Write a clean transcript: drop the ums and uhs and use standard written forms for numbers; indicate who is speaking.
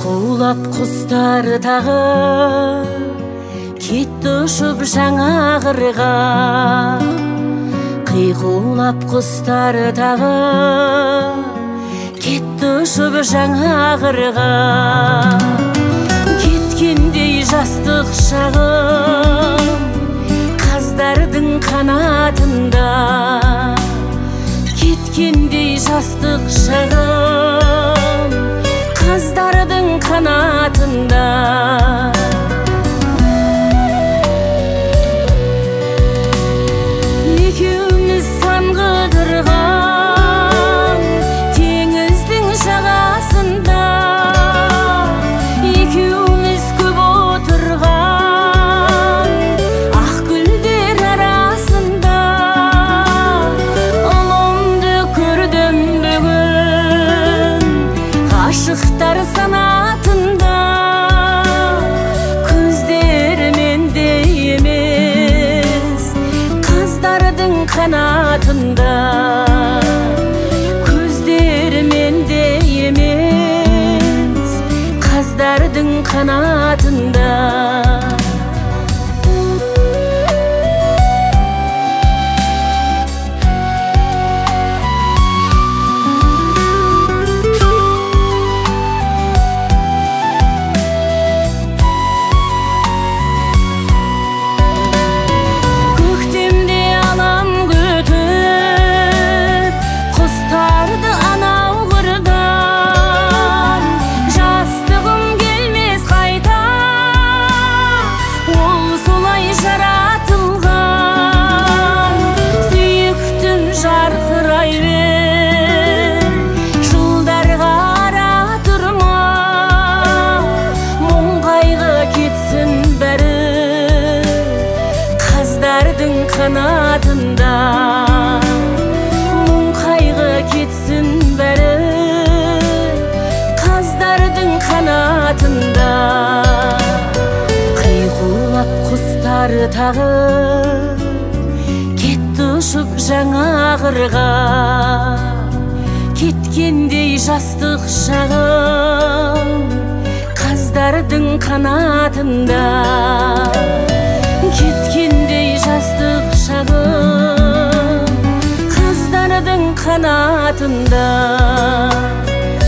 Speaker 1: Қиқулап құстар тағы кетті ұшып жаңа қырға. Қиқулап құстар тағы кетті ұшып жаңа қырға. Кеткендей жастық шағым қаздардың қанатында. Кеткендей жастық шағым қаздардың қанатында. Екеуміз сан қыдырған теңіздің жағасында. Екеуміз көп отырған ақ гүлдер арасында. Ұлымды көрдім бүгін ғашықтар санатында. Көздеріменде емес қаздардың қанатында. Көздеріменде емес қаздардың қанатында. Қанатында мұң қайғы кетсін бәрі қаздардың қанатында. Қиқулап құстар тағы кетті ұшып жаңа қырға. Кеткендей жастық шағым қаздардың қанатында. Кеткендей жастық шағым қаздардың қанатында.